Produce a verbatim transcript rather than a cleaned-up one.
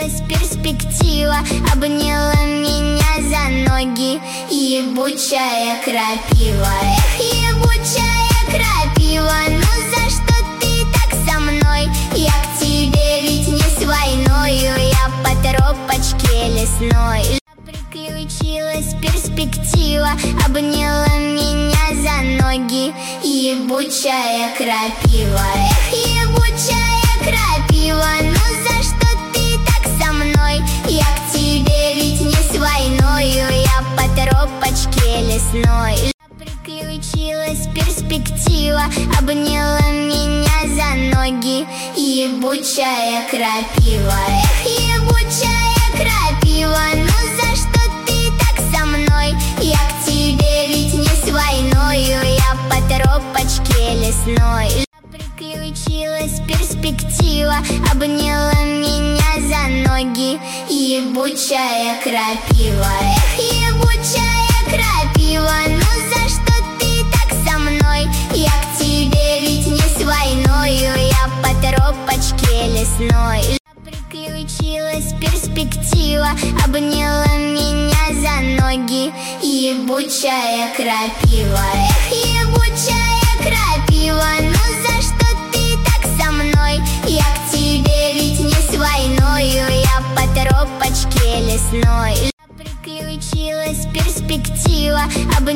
приключилась перспектива, обняла меня за ноги ебучая крапива. Эх, ебучая крапива, ну за что ты так со мной? Я к тебе ведь не с войною, я по тропочке лесной. Приключилась перспектива, обняла меня за ноги ебучая крапива. Эх, ебучая крапива, ну за что ты так со мной? Я к тебе ведь не с войною, я по тропочке лесной. Приключилась перспектива, обняла меня за ноги ебучая крапива. Эх, ебучая крапива, ну за что ты так со мной? Я к тебе ведь не с войною, я по тропочке лесной. Приключилась перспектива, обняла меня за ноги ебучая крапива. Эх, ебучая крапива, ну за что ты так со мной? Я к тебе ведь не с войною, я по тропочке лесной. Приключилась перспектива, обняла меня за ноги ебучая крапива. Эх, ебучая крапива, ну за что ты так со мной? Я к тебе ведь не с войною, я по тропочке лесной. Приключилась перспектива, обняла